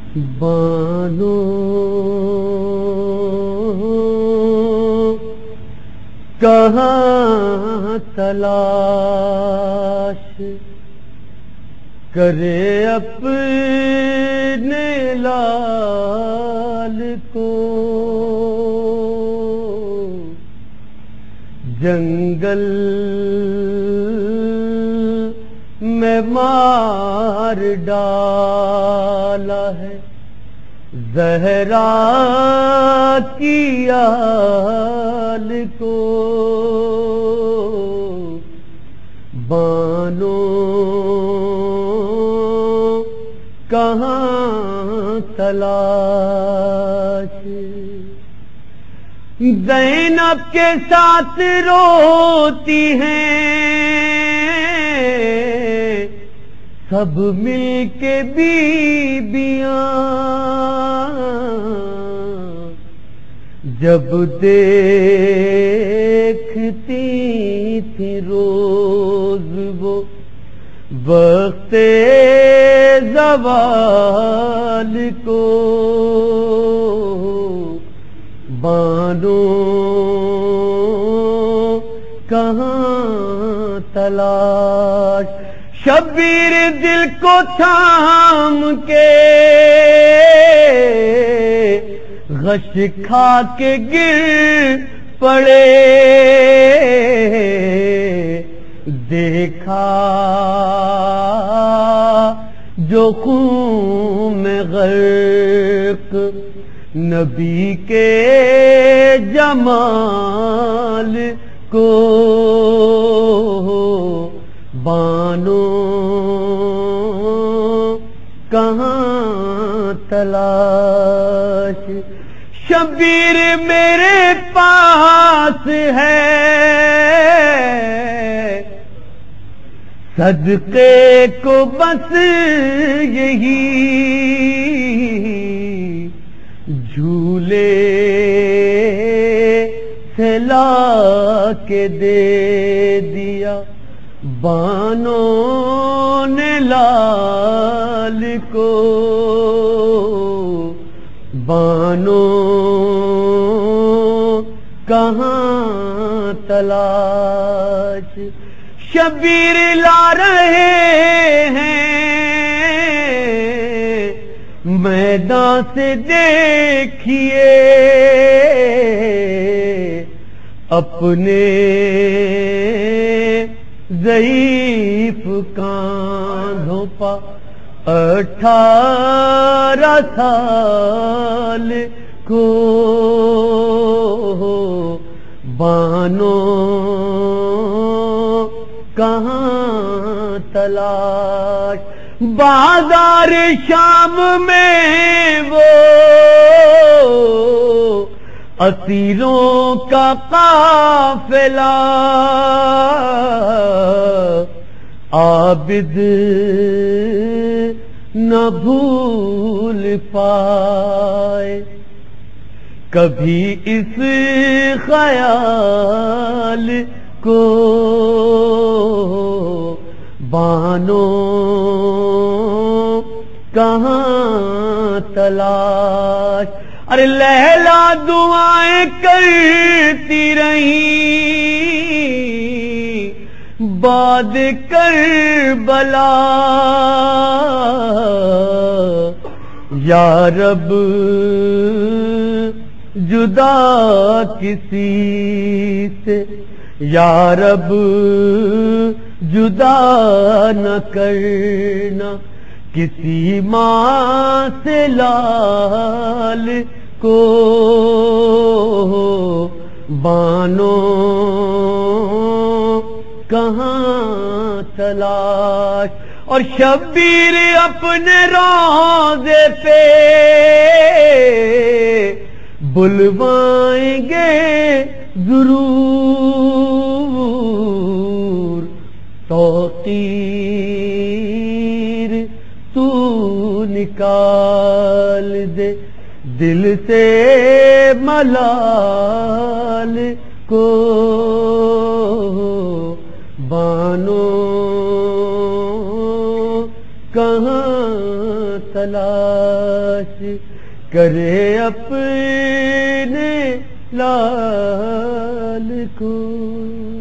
بانو کہاں تلاش کرے اپنے لال کو، جنگل میں مار ڈالا ہے زہرا کی آل کو، بانو کہاں تلاش، زینب کے ساتھ روتی ہیں سب مل کے بیویاں، جب دیکھتی تھی روز وہ وقت زوال کو، بانو کہاں تلاش، شبیر دل کو تھام کے غش کھا کے گر پڑے، دیکھا جو خون میں غرق نبی کے جمال کو، بانو کہاں تلاش، شبیر میرے پاس ہے صدقے کو بس یہی، جھولے سے لا کے دے دیا بانو نے لال کو، بانو کہاں تلاش، شبیر لا رہے ہیں میدان سے دیکھیے اپنے ضعیف کاندھوں پا 18 سال کو، بانو کہاں تلاش، بازار شام میں وہ اسیروں کا قافلہ، عابد نہ بھول پائے کبھی اس خیال کو، بانو کہاں تلاش، ارے لیلا دعائیں کرتی رہی بعد کربلا، یا رب جدا کسی سے، یا رب جدا نہ کرنا کسی ماں سے لال کو، بانو کہاں تلاش، اور شبیر اپنے روضے پہ بلوائیں گے ضرور، توقیر تو نکال دے دل سے ملال کو، بانو کہاں تلاش کرے اپنے لال کو.